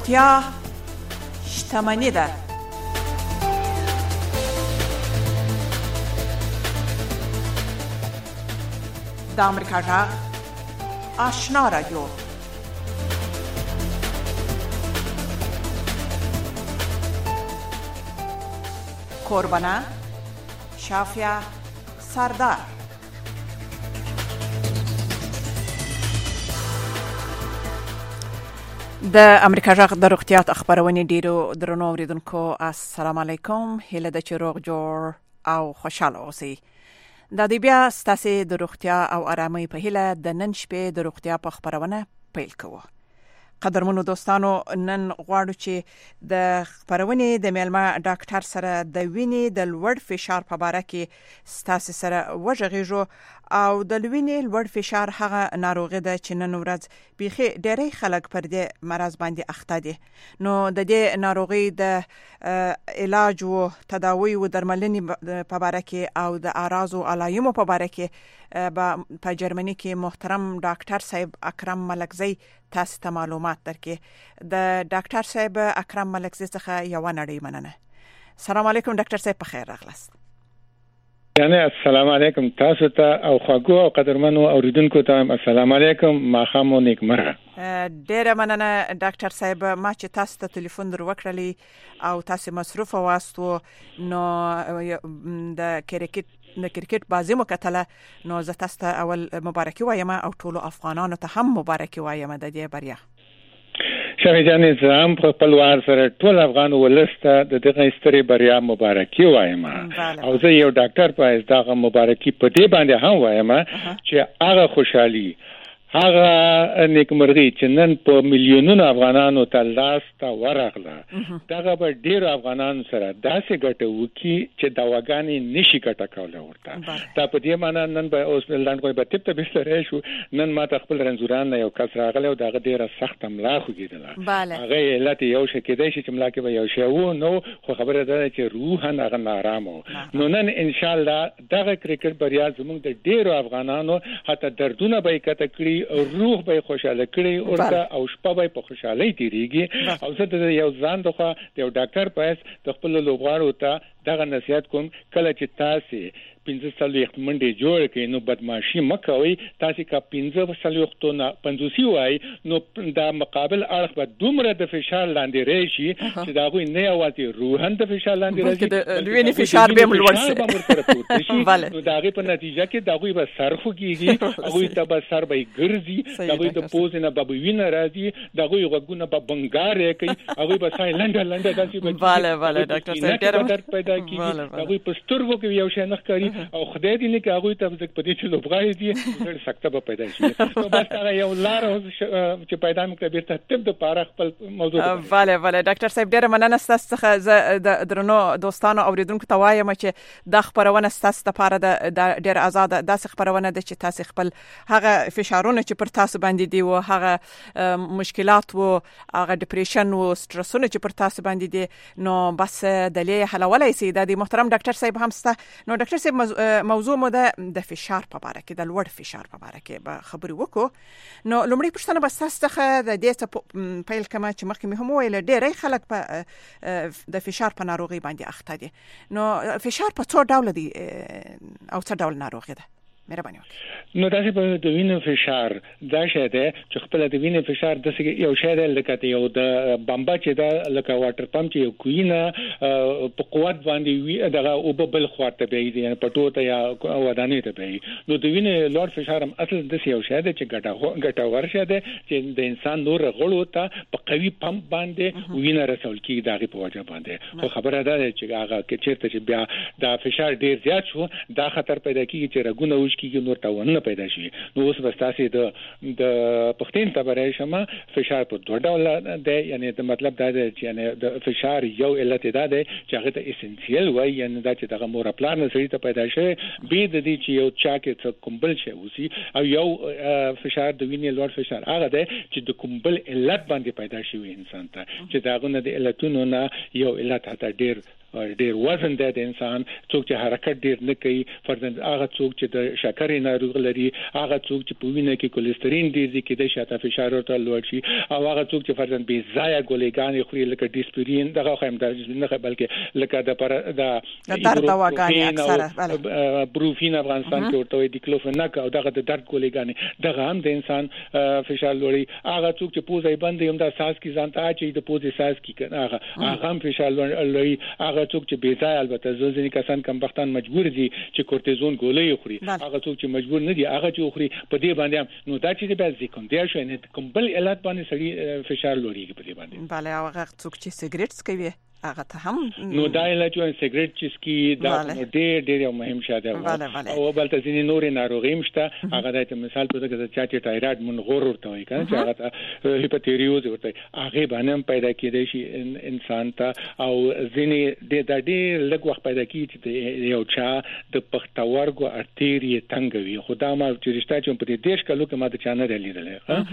روغتیا شتمني ده. د امریکا غږ آشنا رادیو. کوربانه شافیا سردار. د امریکا غږ د روغتیا خبرونه ډیرو درنو اوریدونکو السلام علیکم. هیله ده چې روغ جوړ او خوشاله اوسئ. د دې بیا ستاسو د روغتیا او آرامۍ په هیله د نن شپې د روغتیا په خبرونه پیل کوو. قدرمنو دوستانو، نن غواړو چې د خبرونه د میلمه ډاکټر سره د وینې د لوړ فشار په اړه کې ستاسو سره وژغېږو او د وینې لوړ فشار هغه ناروغي ده چې نن ورځ بيخي ډېری خلک پر دې مرض باندې اخته دي. نو د دې ناروغي د علاج او تداوی او درملنې په اړه کې او د اعراض او علایمو په اړه کې په جرمني کې محترم ډاکټر صاحب اکرم ملکزی تاسو ته معلومات درکې. د ډاکټر صاحب اکرم ملکزی څخه یو نړۍ مننه. سلام علیکم ډاکټر صاحب، په خیر راغلاست. یعنی السلام علیکم تاسو ته او خواږو او قدرمنو اوریدونکو ته السلام علیکم، ماښام مو نیکمرغه. ډیره مننه ډاکټر صاحب. ما چې تاسو ته ټلیفون در وکړلی او تاسو مصروف واستو، نو د کرکټ بازی مو کتله، نو زه تاسو ته اول مبارکي وایم او ټولو افغانانو ته هم مبارکي وایم د دې بریا. شاوې جانې زم په خپلوار سره ټول افغان ولسته د دغه ستري بریا مبارکي وایم او زه یو ډاکټر په دغه مبارکي په دې باندې هم وایم چې هغه خوشحالي، هغه نیکمرغي چې نن په میلیونونو افغانانو ته لاس ته ورغله، دغه به ډېر افغانانو سره داسې ګټه وکړي چې دواګانې نشي ګټه کولی ورته. دا په دې معنی نن به اوس لنډغوی به طب ته بستری شو. نن ما ته خپل رنځوران نه یو کس راغلی او دغه ډېره سخته ملا خوږېدله. هغه علت یو شی کېدی شي چې ملا کې به یو شی و، نو خو خبره ده چې روحاً هغه نارامه و. نو نن انشاءالله دغه کرکټ بریا زموږ د ډېرو افغانانو حتی دردونه به یې کته کړي، روح به خوشاله کړي ورته او شپه به په خوشحالۍ تیریږي. او زه د یو ځان دغه یو ډاکټر پاس د خپل لوغواړو ته دغه نصیحت کوم، کله چې تاسو 15 منډه جوړ کړئ نو بدمعشي مکوئ. تاسو کا 15 نه 50 وای نو دا مقابل اړخ به دومره د فشار لاندې راشي چې دا غوي نه یوازې روحاً د فشار لاندې راځي، د وینې فشار به لوړ شي. نو دا غي په نتیجه کې دا غوي به سر خوږيږي، هغه ته به سر به ګرځي، دا غوي د پوزنه به وینه راځي، دا غوي غوګونه به بنګار کوي، هغه به سای لنډه داسې به bale ډاکټر صاحب ډېر پیدا کیږي. دا غوي په سترګو کې یو شی نه ښکاري او خدای دې نه کې هغه ته ځکه په دې چې لوبغاړي دي ډېر سخته به پیدا شي. نو بس هغه یو لار چې پیدا مکړه بیرته طب د پاره خپل موضوع. bale ډاکټر صاحب ډېر مننه ستاسو څخه. د درنو دوستانو اوریدونکو ته وایم چې د خبرونه ستاسو لپاره د ډېر آزاد داسې خبرونه ده چې تاسو خپل هغه فشارونه چې پر تاسو باندې دي او هغه مشکلات او هغه ډیپریشن او سټرسونه چې پر تاسو باندې دي، نو بس د لې حلولای سي. د محترم ډاکټر صاحب هم ستا. نو ډاکټر صاحب موضوع مو د فشار په اړه کې، د لوړ فشار په اړه کې به خبرې وکړو. نو لومړی پوښتنه به تاسو څخه د دې څه پیل کما چې مخکې مې هم ویل ډېری خلک په د فشار په ناروغي باندې اخته دي. نو فشار په څو ډول دي او څه ډول ناروغي ده؟ مهرباني وکړئ. نو تاسو په د وینې فشار دا شی ده چې خپل د وینې فشار د څه یو شی ده لکه یو د بمبا چې دا لکه واټر پمپ چې یو کوینه په قوت باندې وی دغه او بل خواته به یعنی پټو ته یا ودانې ته به. نو د وینې لوړ فشار هم اصل د یو شی ده چې ګټور شی ده چې د انسان نور غړو ته په قوي پمپ باندې وینه رسول کیږي دغه په وجه باندې. خو خبره ده چې هغه کې چیرته چې بیا دا فشار ډیر زیات شو دا خطر پیدا کیږي چې رګونه کیږي نور تاونه پیدا شي. نو اوس بستاسي د پختین تبرای شمه فشار په دوه ډول ده، یعنی د مطلب دا ده چې یعنی د فشار یو علت ده چې هغه ته اسنشیل وای، یعنی دا چې دغه مور پلان نه سړي ته پیدا شي به د دې چې یو چا کې څه کومبل شي اوسي او یو فشار د وینې لوړ فشار هغه ده چې د کومبل علت باندې پیدا شي انسان ته چې داغه نه د علتونو نه یو علت هته ډیر ډیر وزن د انسان څوک چې حرکت ډیر نه کوي فرضاً هغه څوک چې د شکرې ناروغي لري هغه څوک چې په وینه کې کولېسترین ډیر دي کې د شاته فشار ورته لوړ شي او هغه څوک چې فرضاً بې ځایه ګولېګانې خوري لکه ډیسپرین دغه هم نه بلکې لکه د درد دواګانې اکثره بروفین افغانستان کې ورته دیکلوفناک او دغه د درد ګولېګانې دغه هم د انسان فشار لوړي هغه څوک چې پوزې باندې هم د ساس کې ځان ته چې د پوزې ساس کې هغه هم فشار لوړي هغه څوک چې بې ځای البته ځینې کسان کم بختان مجبور دي چې کورتیزون ګولۍ خوري هغه څوک چې مجبور نه دي هغه چې خوري په دې باندې نو دا چې به سیکنډر شو نه کوم بل علت باندې سړي فشار لوړيږي په دې باندې bale هغه څوک چې سیګریټ څکوي هغه ته هم نو دا علت چې سیګریټ چې دا ډېر یو مهم شاده او بل ته ځینې نور ناروغي مشته هغه د مثال په توګه چې تایراید منغور ورته وي کنه چې هغه هیپاتیریوز ورته هغه باندې پیدا کېدای شي انسان ته او ځینې د ډېر لږ وخت پیدا کیږي چې یو چا د پښتورګو ارتری تنګوي خدا ما چې رښتا چې په دې دیش کلو کې ما د چانه لیدل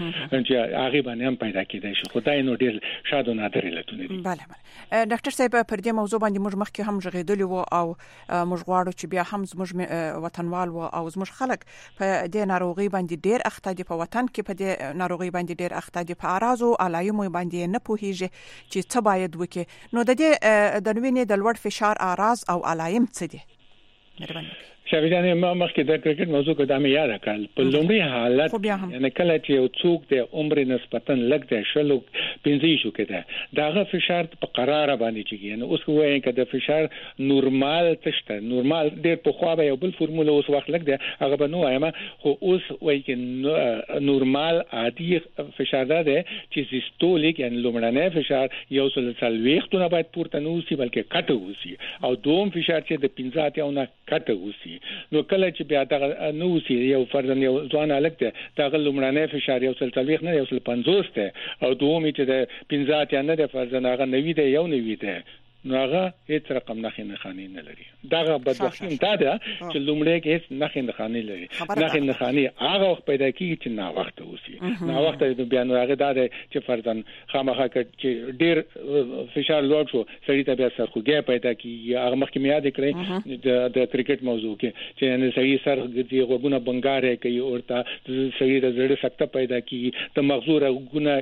چې هغه باندې هم پیدا کېدای شي خدای نو ډېر شاده نادر علتونه دي bale ډاکټر صاحب پر دې موضوع باندې موږ مخکې هم ژغېدلی وو او موږ غواړو چې بیا هم زموږ وطنوال وو او زموږ خلک په دې ناروغي باندې ډېر اخته دي په وطن کې په دې ناروغي باندې ډېر اخته دي په اراضو علایمو باندې نه پوهیږي چې څه باید وکړي نو د دې د وینې د لوړ فشار اراض او علایم څه دي مهرباني شاویدانه ما مخکې د کرکټ موضوع کو د مې یاد کړل په لومړي حالت یعنی کله چې یو څوک د عمر نسبتاً لږ دی شلو 15 شو کېده داغه فشار په قرار باندې چیږي یعنی اوس وایي چې د فشار نورمال تشته نورمال ډېر په خو به یو بل فرموله اوس وخت لګ دی هغه به نو وایم خو اوس وایي چې نورمال عادي فشار ده چې سیستولیک یعنی لومړنی فشار یو سل وختونه باید پورته نه وسی بلکې کټ وسی او دوم فشار چې د 15 یا نه کټ وسی نو کله چې بیا دا نو سي یو فرضاً یو ځوان الګ ته دا لومړنی فشار یو سل 40 نه یو سل 50 ته او دومې چې د 15 یا نه د فرضاً هغه 90 دی یو 90 دی نو هغه هیڅ رقم نه خاني نه لري دا بدبختي دا ده چې لومړی کې هیڅ نه خاني لري نه خاني هغه وخت پیدا کیږي چې نا وخت وسی نا وخت د بیا نو هغه دا ده چې فرضاً خامخا چې ډیر فشار لوړ شو سړی ته بیا سرخوږی پیدا کیږي هغه مخکې میاد کړی د کرکټ موضوع کې چې نه صحیح سر ګرځي غوونه بنګاره کوي ورته صحیح د زړه سکته پیدا کیږي د مغزو غوونه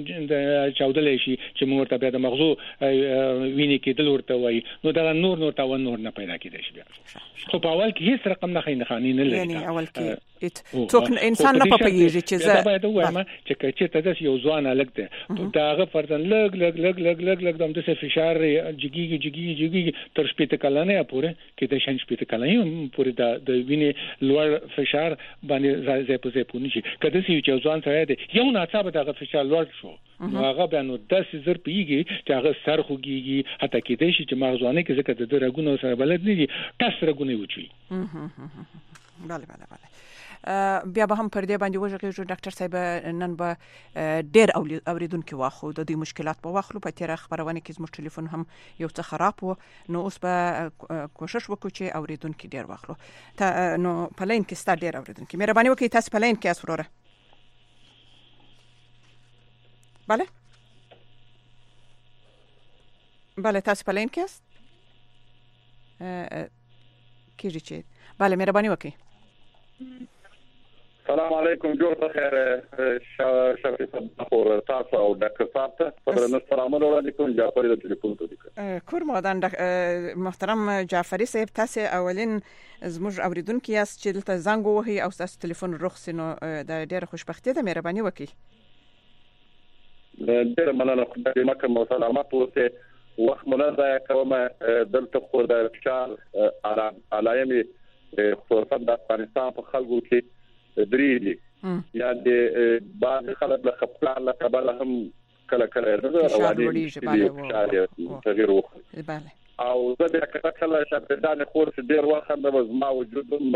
چاودلې شي چې موږ ته بیا د مغزو ویني کېدل ورته وایي نو دا نور نه پیدا کېدای شي بیا خو په اول کې هیڅ رقم نه خاني نه لري یعنی اول کې څوک انسان نه پوهیږي چې زه باید وایم چې کله یو ځوان الګ ته داغه فرضاً لګ د فشار جګي تر شپته کلنه پورې کې د شنځ شپته کلنه پورې د وینې لوړ فشار باندې ځای په ځای پونی شي کله چې یو ځوان سره دی یو ناڅاپه دغه فشار لوړ شو نو هغه بیا نو 10 زر پیږي چې هغه سر خوږي حتی کې د شي چې مغزونه کې ځکه د رګونو سره بلد نه دي تاسو رګونه وچوي bale بیا به هم پر دې باندې وژغېږو ډاکټر صاحب نن به ډېر اوریدونکو واخو د دې مشکلات په واخلو په تیر خبرونه کې زموږ ټلیفون هم یو څه خراب و نو اوس به کوشش وکړو چې اوریدونکو ډېر واخلو نو په لین کې ستاسو ډېر اوریدونکو مهرباني وکړئ تاسو په لین کې اسوره bale تاسو په لین کې است کیږي چې bale مهرباني وکړئ السلام علیکم جوړ بخیر شفیق صاحب تاسو او ډاکټر صاحب ته پر نن سلام علیکم جعفری د ټلیفون ته کور مودان محترم جعفری صاحب تاسو اولین زموږ اوریدونکو یاست چې دلته زنګ وهي او تاسو ټلیفون رخصینو د ډېر خوشبختي ده مهرباني وکړئ ډېر مننه خدای مکه مو سلامات اوسه وخت منځه کومه دلته خو د فشار علایمي خصوصا د افغانستان په خلکو کې درې دي یا د بعض خلک له خپل له کبل هم کله رواني تغیر وکړي او زه د کله شپدان خور چې ډیر وخت د ما وجودم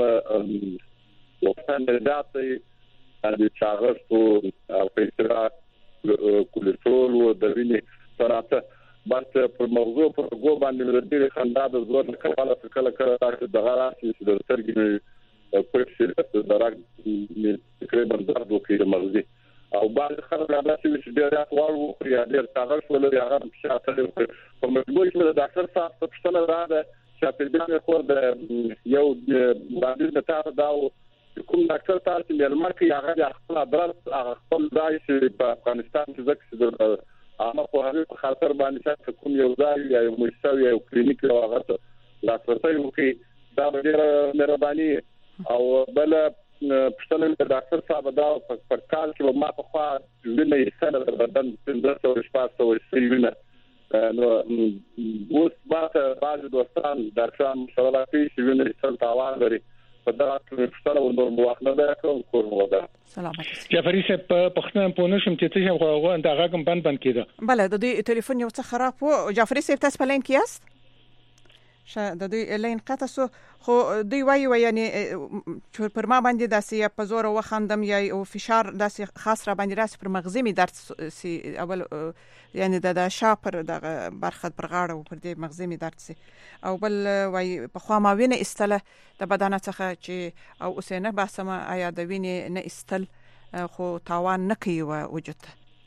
وختنداتي د چاغستو او پیسرا کولېسترول او د وینې سرطان بس پر موضوع پر غو باندې د دې خندا د زور کله تاسو د غراسي د سرګي په څیر د راګ تقریبا درد وکړي د مغزي او بعض خلک راځي چې ډېر راوړو یا ډېر تاغر ولر یا هغه شاته په مجبور کې د ډاکټر صاحب په څنډه راځي چې په دې باندې خور د یو باندې د تاسو داو کوم ډاکټر تاسو مېلمه کې هغه خپل درس هغه خپل ځای چې په افغانستان کې ځکه اما په هغه خاطر باندې چې کوم یو ځای یا یو مستوي یو کلینیک او هغه لاسرسي وکړي دا ډېر مهرباني او بل پښتنه د ډاکټر صاحب دا په کال کې ما په خوا ویني سره د بدن د شپاسو وسیلونه نو اوس بعض دوستان درشان سره چې ویني سره تاوان لري په دا پښتنه ورو مواخنه ده کوم ودا سلامت جعفري صاحب پښتنه په نشم چې ته هم غواړم دا غږم بند کېده بله د دې ټلیفون یو څه خراب وو جعفري صاحب تاسو په لین کې یاست د دې لین قطع سو خو دوی وایي یعنی چې پر ما باندې داسې په زور وخندم یا او فشار داسې خاص را باندې راس پر مغزي می درد سي اول یعنی د شاپر د برخه پر غاړه او پر دې مغزي می درد سي او بل وایي په خوا ما وینه استله د بدن څخه چې او اوسنه باسمه آیا د وینې نه استل خو تاوان نه کوي وجود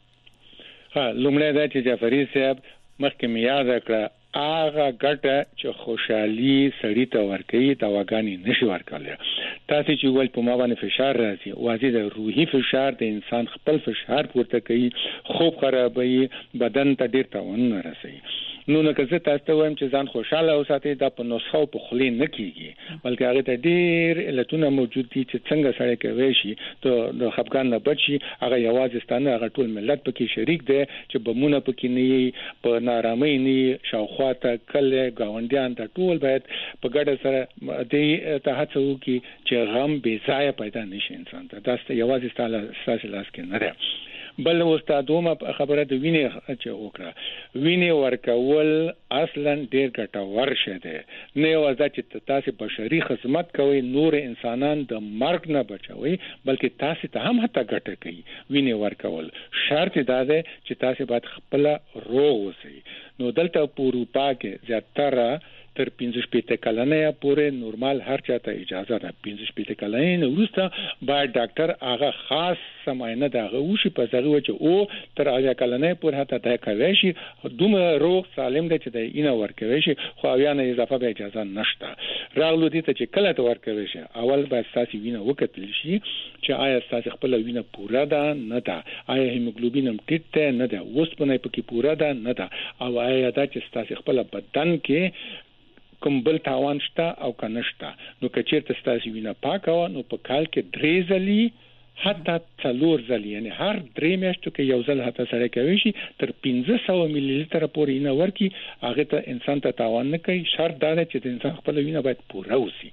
ها لومړی دا چې جعفري صاحب مخکې مې یاد کړ هغه ګټه چې خوشحالي سړی ته ورکوي دا واګانی نشي ورکول تاسو چې ول په ما باندې فشار راځي واځي د روحي فشار د انسان خپل فشار پورته کوي خوب خرابوي بدن ته ډیر تاوان رسوي نو نه که زه تاسو ته وایم چې ځان خوشاله اوساتئ دا په نسخه په خلی نه کیږي بلکې هغه ته ډیر علتونه موجود دي چې څنګه سړی کوي شي ته د خپګان نه بچي هغه یوازې ستانه هغه ټول ملت پکې شریک دي چې بمونه پکې نه په نارامۍ نه شاوخوا ته کله گاونډیان ته ټول باید په ګډه سره د ته هڅه وکړي چې غم بې ځای پیدا نشي انسان ته دا یوازې ستاسو لاس کې نه ده بل استادومه خبره د وینې چې وکړه وینې ورکول اصلا ډیر ګټور شه ده نه یوازې چې تاسو بشري خدمت کوي نور انسانان د مرګ نه بچوي بلکې تاسو ته هم حتی ګټه کوي وینې ورکول شرط دا ده چې تاسو باید خپل روغ اوسئ نو دلته په اروپا کې زیاتره تر 15 کلنه پورې نورمال هر چاته اجازه ده 15 کلنه وروسته باید ډاکټر هغه خاص سماینه دغه وشي په ځای چې او تر هغه کلنه پورې هته د کوي شي دومره روغ سالم ده چې د اینه ورکوي شي خو بیا نه اضافه به اجازه نشته راغلو دي ته چې کله ته ورکوي شي اول به تاسو وینه وکتل شي چې آیا تاسو خپل وینه پوره ده نه ده آیا هیموګلوبین هم ټیټ ده نه ده وسپنه پکې پوره ده نه ده او آیا دا چې تاسو خپل بدن کې کوم بل تاوان شته او کنهشته نو کچېرته ستاسو وینه پاکه نو په کال کې 3 ځلې حتی 4 ځلې یعنی هر 3 میاشتو کې یو ځل حتی سره کوي شي تر 1500 ملي لیټر پورې نه ورکی هغه ته انسان ته تاوان نه کوي شرط دا دی چې د انسان خپل وینه باید پوره وسی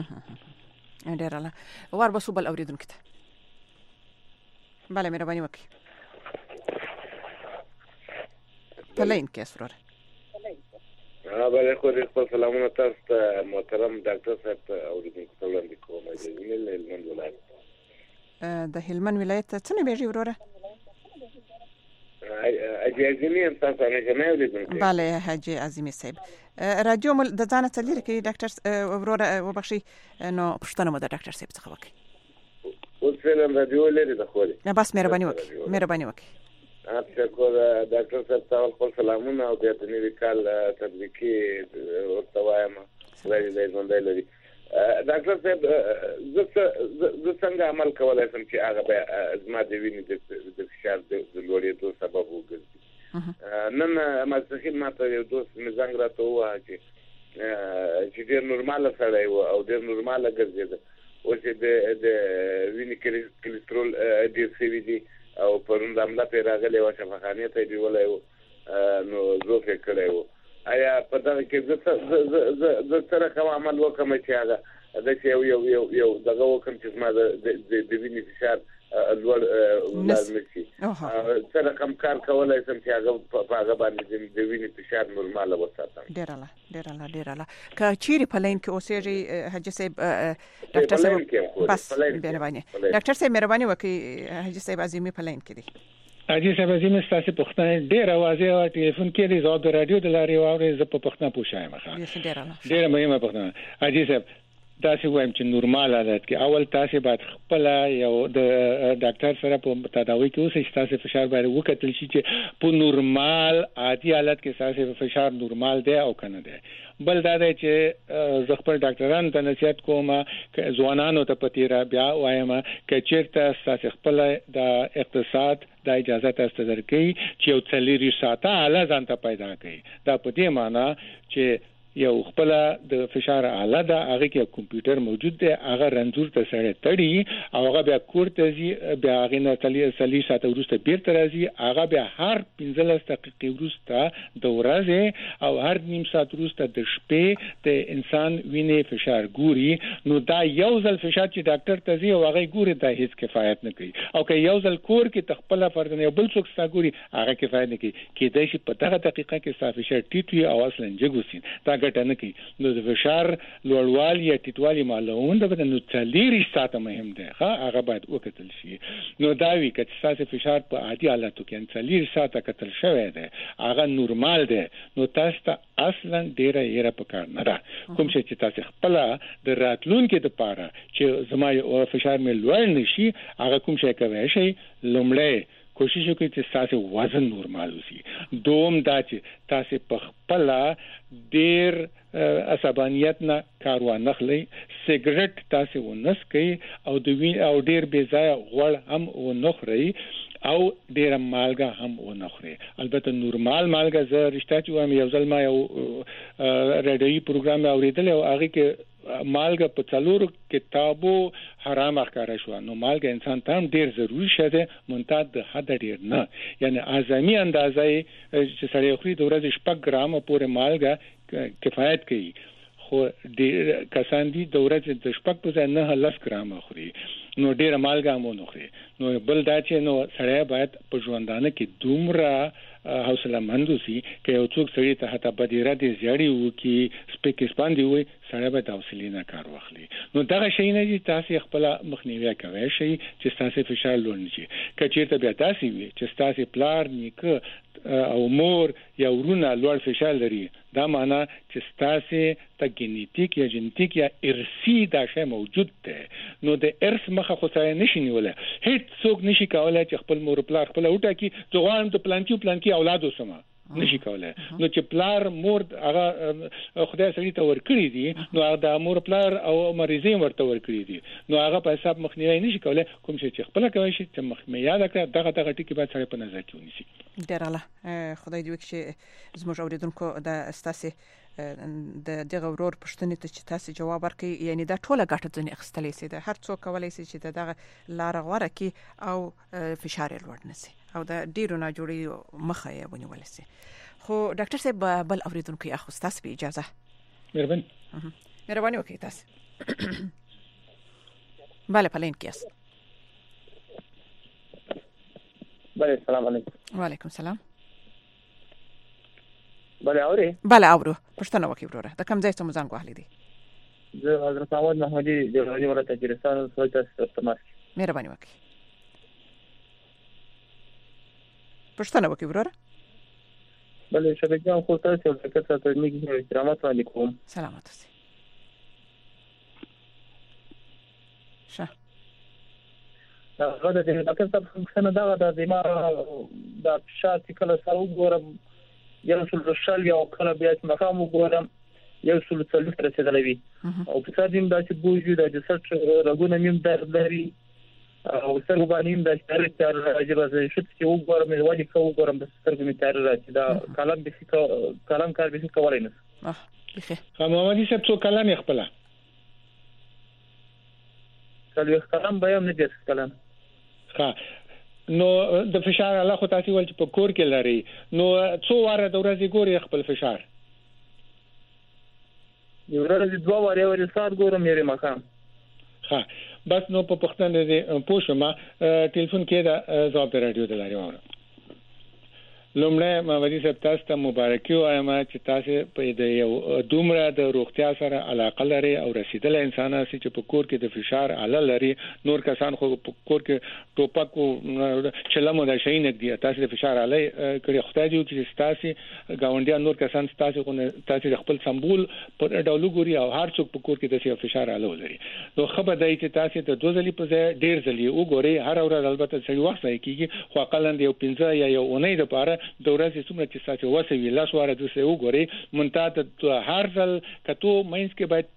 ډیر الله ور بسو بل اوریدونکو ته bale مهرباني وکړئ پلاین کې اسرار بله خو دې خپل سلامونه تاسو ته محترم ډاکټر صاحب اوریدونکو ته وړاندې کوم د هلمند ولایت د هلمند ولایت څنګه بیږي وروره حاجی عظیمی هم تاسو نه جمع اوریدونکو bale حاجی عظیمی صاحب رادیو مل د ځان ته لري کې ډاکټر وروره وبخشي نو پښتنه مو د ډاکټر صاحب څخه وکړي اوس فلم رادیو لري د خوري نه بس مهرباني وکړئ تشکر ډاکټر صاحب تاسو خپل سلامونه او د نوي کال تبریکي ورته وایم لري د ژوندۍ لري ډاکټر صاحب زه څنګه عمل کولای شم چې هغه به زما د وینې د فشار د لوړېدو سبب وګرځي نن ماسخین ماته یو دوست مې زنګ راته ووایه چې ډېر نورماله سړی و او ډېر نورماله ګرځېده اوس د وینې کلسترول ډېر شوي دي او پرون د عمله پې راغلی وه شفاخانې ته یې بیولی نو زوف یې کړی و آیا په دغه کې زه څه رقم عمل وکړم چې هغه داسې یو دغه وکړم چې زما د وینې فشار لوړ ولاړ نه شي څه رقم کار کولی شم چې هغه په هغه باندې د وینې فشار نورماله وساتم ډېر الله که چیرې په لین کې اوسېږي حاجي صاحب ډاکټر صاحب بس مهرباني ډاکټر صاحب مهرباني وکړئ حاجي صاحب عظیمي په لین کې دی حاجي صاحب عظیمي ستاسو پښتنه ډېر واضح او ټلیفون کې دی زو د رادیو د لارې واورې ز په پښتنه پوښایم ښه ډېر مهمه پښتنه حاجي صاحب تاسو وایم چې نورمال حالت کې اول تاسو باید خپل یو د ډاکټر سره په تداوی کې اوسئ چې تاسو فشار باید وکتل شي چې په نورمال عادي حالت کې تاسو فشار نورمال دی او کنه دی. بل دا دی چې زه خپل ډاکټرانو ته نصیحت کوم ځوانانو ته پتیرا بیا وایم چې چیرته تاسو خپل د اقتصاد د اجازه تاسو درکې چې یو څلوري ساعته اعلی ځان ته پیدا کړئ. دا په دې معنی چې یو خپل د فشار اعلی دا هغه کې کمپیوټر موجود دی هغه رنځور ته سره تړي او هغه بیا کورته زی بیا هغه نه تللی ساعت ورسته بیرته راځي هغه بیا هر 15 دقیقې ورسته د ورځې او هر نیم ساعت ورسته د شپې د انسان وینې فشار ګوري. نو دا یو ځل فشار چې ډاکټر ته زی او هغه ګوري دا هیڅ کفایت نه کوي او که یو ځل کور کې تخپل فرض نه بل څوک ستا ګوري هغه کفایت نه کوي. کېدای شي په دغه دقیقه کې ستا فشار ټیټ وي او اصلا جګوسین دا ګټه نه کوي. نو د فشار لوړوالي یا ټیټوالي معلومون د بدن نو څلوري ساعته مهم دی هغه باید وکتل شي. نو دا وی چې تاسو فشار په عادي حالاتو کې څلوري ساعته کتل شوی دی هغه نورمال دی نو تاسو ته اصلا ډیره یې پکار نه ده. کوم چې تاسو خپل د راتلونکو لپاره چې زما فشار مې لوړ نشي هغه کوم شي کوي شي لومړی کوشش وکړئ چې تاسو وزن نورمال وي. دوم دا چې تاسو په خپل ډیر عصبانیت نه کار وانخلئ سیګریټ تاسو ونسکئ او د وین او ډیر بې ځای غوړ هم ونخورئ او ډیر مالګه هم ونخورئ. البته نورمال مالګه زه رښتیا چې وایم یو ځل ما یو رادیوي پروګرام اوریدل او هغه کې مالګه په څلورو کتابو حرام ښکارا شو. نو مالګه انسان ته هم ډیر ضروری شته مونږ د حد ډیر نه یعنی اعظمي اندازې چې سړی خوري د ورځې 6 ګرام پورې مالګه کفایت کوي خو ډیر کسان دي د ورځې د 6 په ځای نه 10 ګرام خوري نو ډیر مالګه مو نه خوري. نو بل دا چې نو سړی باید په ژوندانه کې دومره حوصله مند وي چې یو څوک سړی ته حتی بدیره دي زیاړي وکي سپیک سپاندي وي سړی به د حوصله نه کار واخلي. نو دغه شی نه دي تاسو خپل مخنیوي کوي شي چې تاسو فشار لوړ نشي. کچېرته بیا تاسو وي چې تاسو پلار نیکه او مور یا ورونه لوړ فشار لري دا معنی چې تاسو ته جنیتیک یا جنیتیک یا ارثي دا شی موجود دی. نو د ارث مخه خو ځای نشي نیولای. هیڅ څوک نشي کولای چې خپل مور پلار خپل وټا کی ځوان ته پلانکی اولاد وسمه نشي کولای. نو چې پلار مور هغه خدای سړي ته ورکړي دي نو هغه د مور پلار او مریضي ورته ورکړي دي نو هغه په حساب مخنیوي نشي کولای. کوم چې خپل کوي چې مخمه یاد کړه دغه ټکی باید سره په نظر کې ونیسي. ډیراله خدای دې وکړي زموږ اوریدونکو د استاسي د دغه ورور پښتنې ته چې تاسو جواب ورکړي یعنی دا ټوله ګټه ځنې اخستلې سي د هر څوک کولای شي چې دغه لار غوړه کی او فشار لوړ نسی او د ډیرو نه جوړي مخه یې ونیول سي. خو ډاکټر صاحب بل اوریدونکو یې اخو تاسو به اجازه مهرباني وکړئ تاسو. بله پلین کیس. بله السلام علیکم. وعلیکم السلام. بله اوري بله اورو پښتنه وکي وروره د کوم ځای څخه مزنګ وهلی دي؟ زه حضرت احمد محمدي د غنی ولایت تجربه سوچ تماس مهرباني وکي پښتنه وکي وروره. بله شبکه خو تاسو ته څه میږي احترامات علیکم. سلامات اوسئ. شه هغه د ډاکټر صاحب څنګه دا د ما د شاتې کله سره وګورم یو څل شل یو کله بیا چې مخام وګورم یو څل څلور رسیدلې وي او په څه دیم دا چې بوجو د جسد رګونه مم درد لري او سترګو باندې د ستر راځي چې چې وګورم نو وایي کوم وګورم د سترګو می تر راځي دا کلام کار به کولای نه. بخیر. محمدي صاحب څو کلام یې خپل؟ څلور کلام به هم نه دي کلام. ها نو د فشار الله خو تاسو ول چې په کور کې لري نو څو واره د ورځې ګوري خپل فشار؟ یو ورځ دوه واره سات ګورم یې مخام. ها بس نو په پښتنه دې پوښتنه ټلیفون کې دا ځواب راډیو د لاري وره. لومړی مولوي صاحب تاسو ته مبارکي وایم چې تاسو په دې یو دومره د روغتیا سره علاقه لري او رسیدل انسان چې په کور کې د فشار اعلی لري. نور کسان خو په کور کې ټوپک او چلمو د شي نه دي، تاسو د فشار اعلی کړي. خدای دې چې تاسو گاونډیان نور کسان تاسو خپل سمبول په ډول ګوري او هر څوک په کور کې د فشار اعلی لري. نو خبر دی چې تاسو ته 2 ځلې په ځای ډیر ځلې وګورئ. هر ورځ البته سړي وخت کیږي خو اقلند یو 15 یا یو اونۍ لپاره د ورځې څومره چې تاسو وسوي لاس واره د څه وګورئ. منتها هر ځل کته مینس کې باید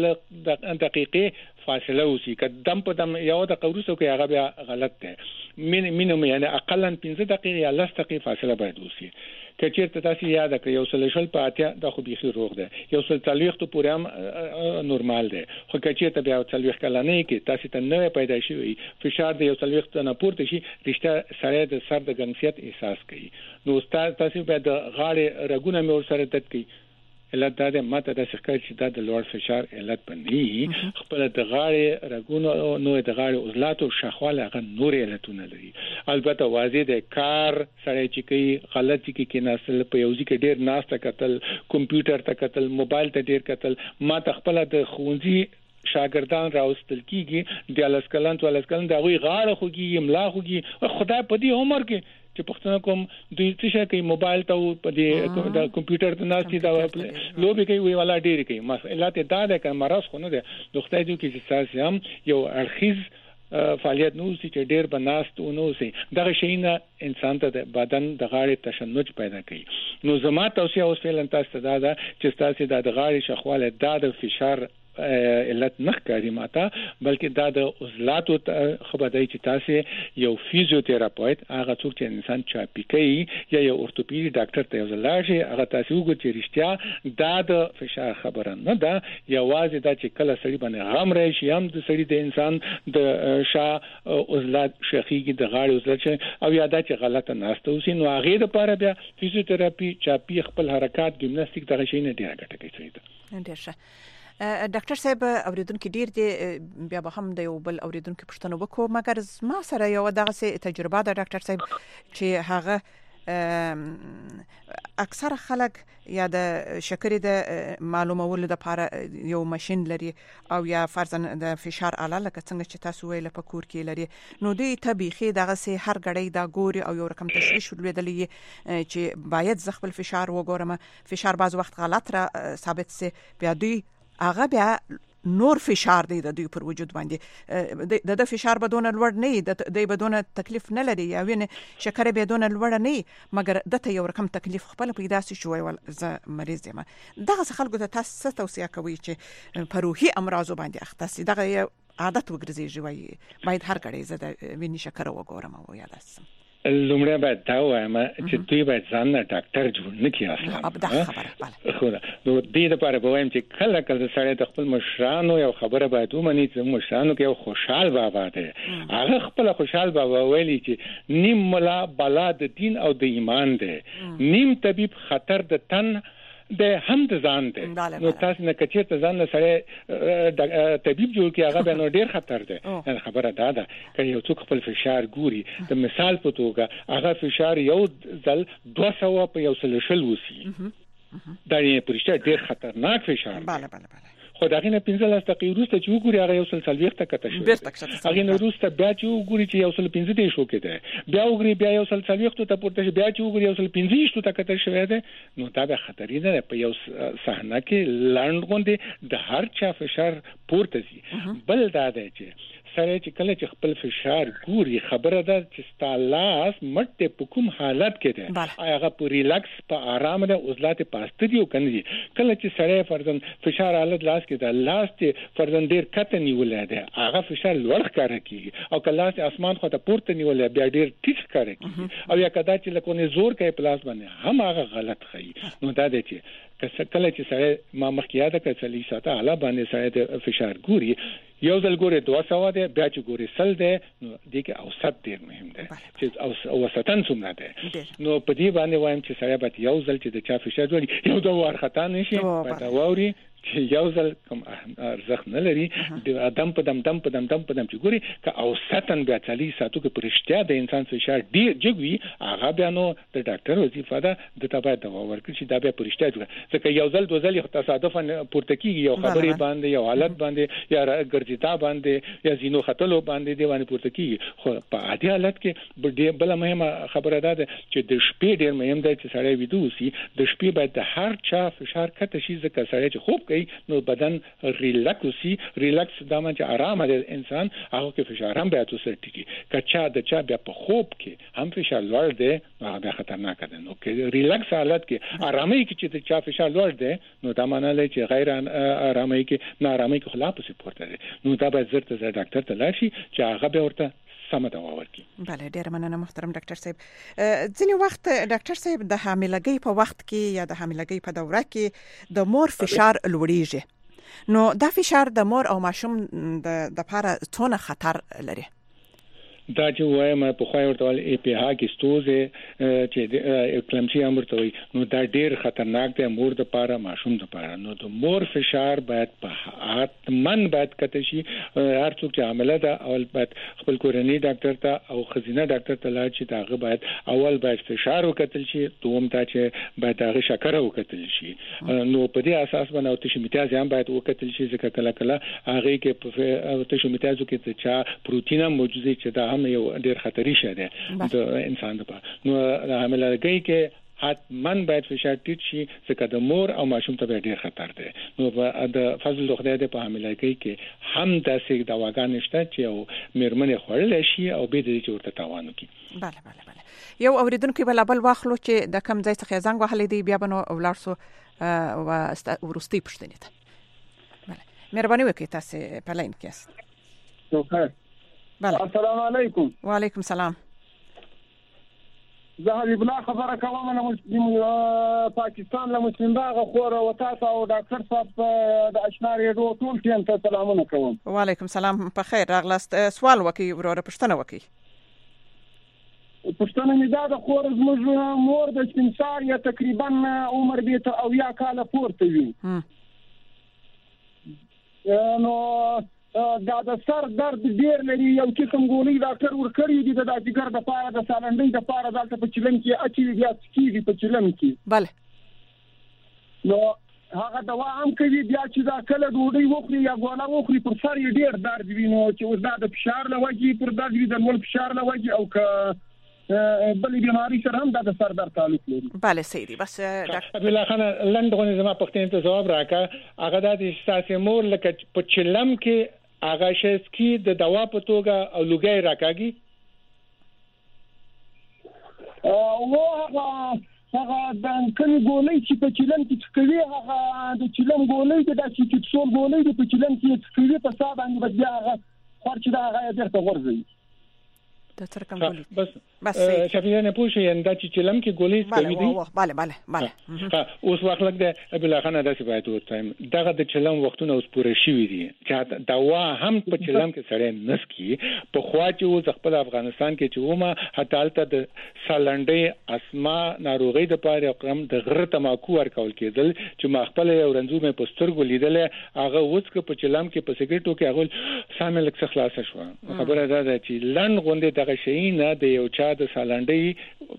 15 دقیقې فاصله وسی کدم په دم یو د قوروسو کې هغه بیا غلط دی. مینیمم یعنی اقلن 15 دقیقې یا 10 دقیقې فاصله باید وسی. کچېرته تاسو یاد کړئ یو سلشل پاتیا د خو بيخي روغ ده، یو سل تلويخ ته پورې هم نورمال ده. خو کچېرته بیا تلويخ کلانه کې تاسو ته نوې پیدا شي فشار د یو تلويخ ته نه پورته شي رښتا سره د سر د ګنګسیت احساس کوي. نو تاسو به د غاړې رګونه مې ور سره تد کوي. علت دا ده ماته د ښکار چې دا د لوړ فشار علت بني خپل د غاړې رګونه نو د غاړې عضلات او شخواله هغه نور علتونه لري. البته واضح ده کار سره چې کوي غلطي کې ناسل په یوځي کې ډیر ناس ته قتل کمپیوټر ته قتل موبایل ته ډیر قتل. ما خپل د خونځي شاګردان راوستل کیږي د لسکلن تو لسکلن دا وی غاړه خوږي املا خوږي خدای په دې عمر کې چې پښتنه کوم دوی څه کوي موبایل ته په دې د کمپیوټر ته ناشتي دا لوبي کوي وی ولا ډیر کوي مسئلات دا ده چې مرز خو نه ده د خدای دې کې چې تاسو هم یو ارخیز فعالیت نو چې ډیر بناست نو سي دغه شینه انسان ته د بدن د غاړې تشنج پیدا کوي. نو زما توصيه اوس فعلا تاسو ته دا ده چې تاسو د غاړې شخواله د فشار علت نه کوي ماته بلکې دا د عضلاتو خبردای چې تاسو یو فیزیوتراپیوت هغه څوک چې انسان چاپی کوي یا یو اورتوپیډي ډاکټر ته ځلاشي هغه تاسو وګورئ چې رښتیا دا د فشار خبره نه ده یوازې دا چې کله سړي باندې غم راشي هم د سړي د انسان د شا عضلات شخیږي د غاړې عضلات او یا دا چې غلطه ناسته وسی نو هغه د لپاره بیا فیزیوتراپي چاپی خپل حرکت جمناستیک دغه شی نه ډیره ګټه کوي. ډیر ښه ډاکټر صاحب اوریدونکو ډیر دی بیا به هم د یو بل اوریدونکو پښتنه وکړو مګر ما سره یو دغه تجربه ده ډاکټر صاحب چې هغه اکثر خلک یا د شکرې د معلومولو لپاره یو ماشين لري او یا فرضاً د فشار اله لکه څنګه چې تاسو ویل په کور کې لري نو دوی طبيخي دغه سي هر غړی دا ګوري او یو رقم تشویش ولېدلې چې باید ز خپل فشار وګورم فشار بعض وخت غلط را ثابت سي بیا دوی هغه بیا نور فشار دی د دوی پر وجود باندې د فشار بدون لوړ نه دی بدون تکلیف نه لري یا وینه شکر بدون لوړ نه مګر دته یو رقم تکلیف خپل پیدا سي شوی ول ز مریض یم دغه خلکو ته تاسو توصيه کوي چې په روحي امراض باندې اخته سي دغه عادت وګرځي جوړي باید هر کړي زده ویني شکر وګورم او یاداسم لومړی باید دا وایم چې دوی باید ځان نه ډاکټر جوړ نه کړي اصلا خو نو دې لپاره به وایم چې کله کله سړی د خپل مشرانو یو خبره باید ومني چې مشرانو کې یو خوشحال بابا دی هغه خپل خوشحال بابا ویلي چې نیم ملا بلا د دین او د ایمان دی نیم طبيب خطر د تن د هم د ځان دی نو تاسو نه کچې ته ځان سره طبيب جوړ کی هغه به نو ډیر خطر دی خبره دا ده چې یو څوک خپل فشار ګوري د مثال په توګه هغه فشار یو ځل 200 په یو سلشل وسی دا یې پرشته ډیر خطرناک فشار بله خو دا غینه 15 دقیقې وروسته چې وګوري هغه یو سل سلويخ ته کته شو هغه نو وروسته بیا چې وګوري چې یو سل 15 دی شو کېده بیا وګوري بیا یو سل سلويخ ته پورته بیا چې وګوري یو سل 15 ته کته شوی دی نو دا به خطرې نه په یو صحنه کې لاند غونډه د هر چا فشار پورته سي بل دا دی چې سره چې کله چې خپل فشار ګوري خبره ده چې ستالاس مټ په کوم حالت کې ده هغه په ریلاکس په آرام ده عضلات پاسته دی او کني کله چې سره فرضاً فشار حالت لاس کې ده لاس ته فرضاً ډیر کته نیولې ده هغه فشار لوړ ښکار کوي او کله لاس اسمان خو ته پورته نیولې بیا ډیر ټیټ ښکار کوي او یا کدا چې لکه زور کوي پلاس باندې هم هغه غلط خي نو دا دی چې کله چې سره ما مخکې یاد کړ چې ساته اعلی باندې سره د فشار ګوري یو ځل ګوري 200 ده بیا چې ګوري سل ده نو دې کې اوسط ډیر مهم ده چې اوسطن څومره ده نو په دې باندې وایم چې سره به یو ځل چې د چا فشار جوړي یو د ورخته نشي په دا ووري چې یو ځل کوم ارزښت نه لري د ادم په دم چې ګوري که اوسطن بیا 40 ساعتو کې پرشتیا د انسان فشار ډیر جګوي هغه بیا نو د ډاکټر وظیفه ده د تبع دوا ورکړي چې دا بیا پرشتیا جوړه ځکه یو ځل دوه ځل تصادفاً پورته کیږي یو خبرې باندې یو حالت باندې یا ګرځیتا باندې یا زینو خطلو باندې دی باندې پورته کیږي خو په عادي حالت کې بل مهمه خبره ده چې د شپې ډیر مهم دی چې سړی ویده وسی د شپې باید د هر چا فشار کته شي ځکه سړی چې خوب کوي نو بدن ریلاکس دا معنی چې آرام دی انسان هغه کې فشار هم بیا توسر ټیږي کچا د چا بیا په خوب کې هم فشار لوړ دی هغه بیا خطرناک دی نو کې ریلاکس حالت کې آرامي کې چې د چا فشار لوړ دی نو دا معنی لري چې غیر آرامي کې نارامي کې خلاف سپورت دی نو دا باید زرت ز ډاکټر ته لاړ شي چې هغه به ورته سم دوا ورکړي. بله ډیر مننه محترم ډاکټر صاحب. ځینی وخت ډاکټر صاحب د حاملګۍ په وخت کې یا د حاملګۍ په دوره کې د مور فشار لوړیږي نو دا فشار د مور او ماشوم د لپاره څونه خطر لري؟ دا چې وایم په خوای ورته ای پی ها کې ستوزه چې اکلمسی امر ته وي نو دا ډیر خطرناک دی مور د لپاره ماشوم د لپاره نو د مور فشار باید په حتمن باید کته شي هر څوک چې عامله ده اول باید خپل کورنۍ ډاکټر ته او خزینه ډاکټر ته لاړ شي داغه باید اول باید فشار وکتل شي دوم ته چې باید داغه شکر وکتل شي نو په دې اساس باندې او تشمیتاز هم باید وکتل شي ځکه کله کله هغه کې په تشمیتازو کې چې پروتین موجود دي چې دا هم یو ډیر خطري شی دی د انسان لپاره نو حاملګۍ کې حتمن باید فشار ټیټ شي ځکه د مور او ماشوم ته ډیر خطر دی نو د فضل خدای د په حاملګۍ کې هم داسې دواګان نشته چې او میرمنې خورل شي او به دې چې ورته تاوان وکړي. بله یو اوریدونکو بل واخلو چې د کم ځای څخه زنګ وهلې دی بیا بنو ولر سو او ورستي پښتنې ته. بله مهرباني وکړئ تاسو په لاین کې یاست. السلام علیکم. وعلیکم السلام. زه حبیب الله خبره کوم له پاکستان له مسلمان باغ خور او تاسو او ډاکټر صاحب د اشنا ریډیو ټول ټیم ته سلامونه کوم. وعلیکم السلام په خیر راغلاست. سوال وکي وروره پښتنه وکي. پښتنه مې دا د خور زموږ مور د سپینسار یا تقریبا عمر به ته او یا کال پورته وي. نو دا د سر درد ډیر لري یو قسم ګولۍ ډاکټر ورکړی دی د جګر د پاره د سالنډۍ د پاره دلته په چلم کې اچي بیا کیږي په چلم کې. بله نو هغه دوا هم کوي بیا چې دا کله ډوډۍ وخوري یا ګوله وخوري پر سر یې ډیر درد وي نو چې اوس دا د فشار لوجي پر درد وي د مول فشار لوجي او که بل بیماری سره هم د سر درد تعلق لري. بله سیدی بس ډاکټر بلا خان لندغونه زما پښتنې ته جواب راکا هغه د اساسي مور لکه په چلم کې هغه شسکی د دوا په توګه او لوګي راکاږي هغه د کلی ګولۍ چې په چلم کې کوي هغه د چلم ګولۍ د چې څول ګولۍ په چلم کې کوي په صاحب باندې بیا هغه خرچ دا هغه درته ورځي د ترکم ګولۍ بس شفیع نه پوښي انده چې چلم کې ګولۍ کوي دي بله اوس وخت لګ د بلا خانه داسې باید وته دغه د چلم وختونه اوس پوره شي دي چې دوا هم په چلم کې سړی نسکی په خوا چې اوس خپل افغانستان کې چې ومه حالت د سالنډۍ اسما ناروغي د پاره قرم د غره تماکو ورکول کېدل چې ما خپل یو رنځور مې پسترګو لیدل هغه اوس په چلم کې په سیګریټو کې هغه سامل لک خلاص شو خبره ده چې لن غونډه دغه شي نه د یو چا د سالنډۍ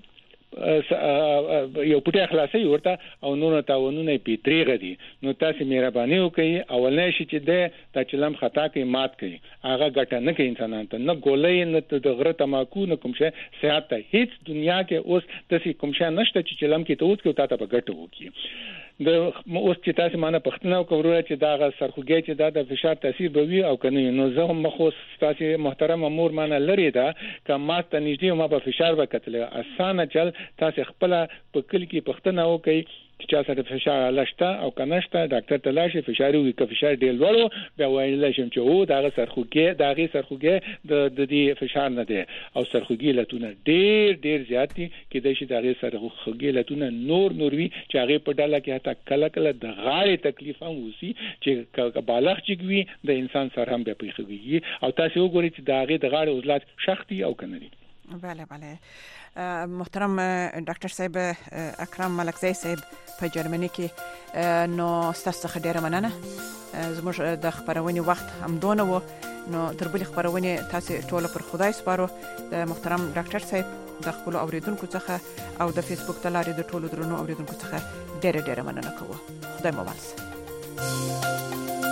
یو پټه خلاصي ورته او نور تاونونه پیتریغه دي نو تاسو مهرباني وکړئ اولنې شي چې د چلم خطا کوي مات کوي هغه ګټه نه کوي انسانان ته نه ګولې نه د غره تماکو نه کوم شي صحت ته هیڅ دنیا کې اوس تاسو کوم شي نشته چې چلم کې ته اوس کې تاسو په ګټه وکړي د اوس چې تاسو مانه پښتنه کوره چې دا سرخوږی چې د فشار تاثیر به وي او کنه نو زه هم مخوس تاسو محترم امور مانه لري دا کما ته نږدې ما په فشار وکټل اسانه چل تاسو خپل په کلی کې پښتنه وکي چې سره فشار لاشته او کنهشته ډاکټر ته لاشه فشار وي که فشار ډیر لوړو بیا وایي شم چې او دا سرخوږی د دې فشار نه دی او سرخوږی لتونه ډیر زیات دي کې د شي دا سرخوږی لتونه نور وی چې هغه په ډاله کې حتی کله د غاړې تکلیف هم وسی چې بالغ چګوي د انسان سره هم به پیښوي او تاسو وګورئ چې دا هغه د غاړې عضلات شختي او کنه دي بله بله. محترم ډاکټر صاحب اکرم ملکزی صاحب په جرمني کې نو ستاسو څخه ډیره مننه. زموږ د خبرونې وخت هم دونه و، نو تر بلې خبرونې تاسو ټول پر خدای سپارو. د محترم ډاکټر صاحب د خپل اوریدونکو څخه او د فیسبوک تلارې د ټولو درنو اوریدونکو څخه ډیره مننه کوم. خدای مو مل.